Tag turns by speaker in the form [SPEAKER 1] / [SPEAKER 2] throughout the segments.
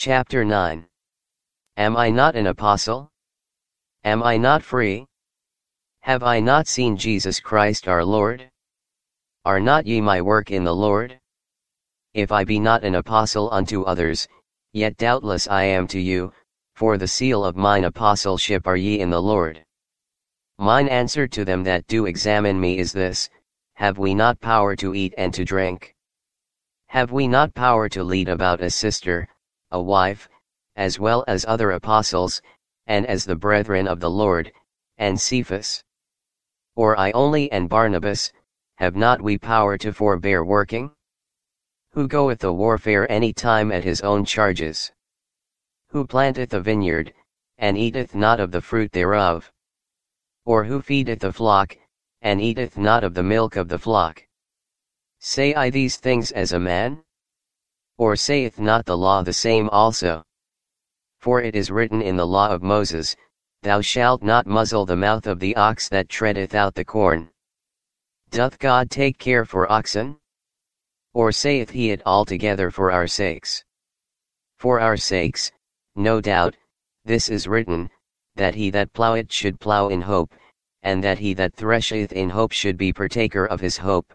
[SPEAKER 1] Chapter 9. Am I not an apostle? Am I not free? Have I not seen Jesus Christ our Lord? Are not ye my work in the Lord? If I be not an apostle unto others, yet doubtless I am to you, for the seal of mine apostleship are ye in the Lord. Mine answer to them that do examine me is this: have we not power to eat and to drink? Have we not power to lead about a sister, a wife, as well as other apostles, and as the brethren of the Lord, and Cephas? Or I only and Barnabas, have not we power to forbear working? Who goeth a warfare any time at his own charges? Who planteth a vineyard, and eateth not of the fruit thereof? Or who feedeth the flock, and eateth not of the milk of the flock? Say I these things as a man? Or saith not the law the same also? For it is written in the law of Moses, Thou shalt not muzzle the mouth of the ox that treadeth out the corn. Doth God take care for oxen? Or saith he it altogether for our sakes? For our sakes, no doubt, this is written, that he that ploweth should plow in hope, and that he that thresheth in hope should be partaker of his hope.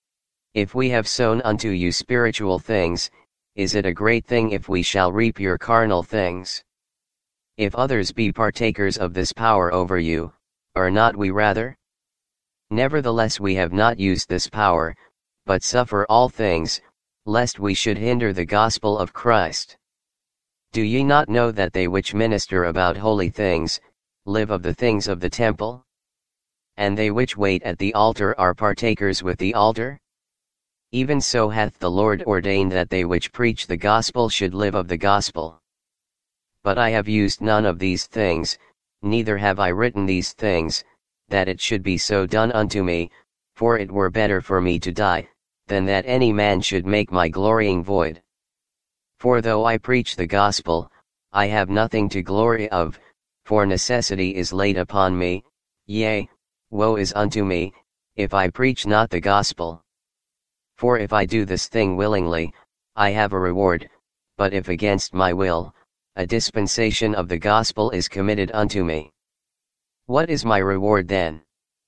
[SPEAKER 1] If we have sown unto you spiritual things, is it a great thing if we shall reap your carnal things? If others be partakers of this power over you, are not we rather? Nevertheless we have not used this power, but suffer all things, lest we should hinder the gospel of Christ. Do ye not know that they which minister about holy things, live of the things of the temple? And they which wait at the altar are partakers with the altar? Even so hath the Lord ordained that they which preach the gospel should live of the gospel. But I have used none of these things, neither have I written these things, that it should be so done unto me, for it were better for me to die, than that any man should make my glorying void. For though I preach the gospel, I have nothing to glory of, for necessity is laid upon me, yea, woe is unto me, if I preach not the gospel. For if I do this thing willingly, I have a reward, but if against my will, a dispensation of the gospel is committed unto me. What is my reward then?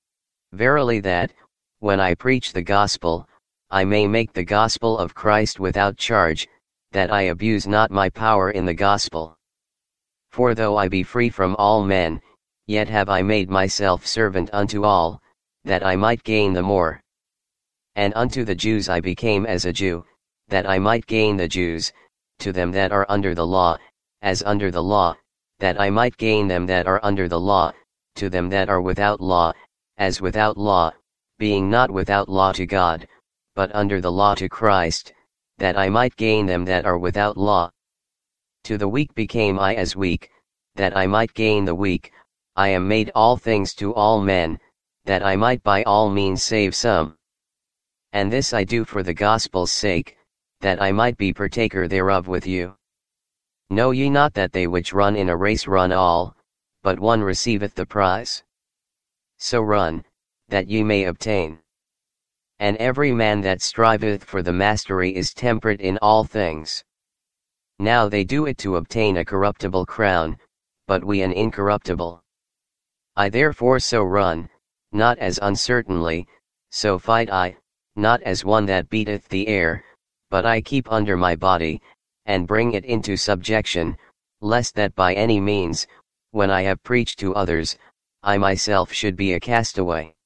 [SPEAKER 1] Verily that, when I preach the gospel, I may make the gospel of Christ without charge, that I abuse not my power in the gospel. For though I be free from all men, yet have I made myself servant unto all, that I might gain the more. And unto the Jews I became as a Jew, that I might gain the Jews, to them that are under the law, as under the law, that I might gain them that are under the law, to them that are without law, as without law, being not without law to God, but under the law to Christ, that I might gain them that are without law. To the weak became I as weak, that I might gain the weak. I am made all things to all men, that I might by all means save some. And this I do for the gospel's sake, that I might be partaker thereof with you. Know ye not that they which run in a race run all, but one receiveth the prize? So run, that ye may obtain. And every man that striveth for the mastery is temperate in all things. Now they do it to obtain a corruptible crown, but we an incorruptible. I therefore so run, not as uncertainly, so fight I, not as one that beateth the air, but I keep under my body, and bring it into subjection, lest that by any means, when I have preached to others, I myself should be a castaway.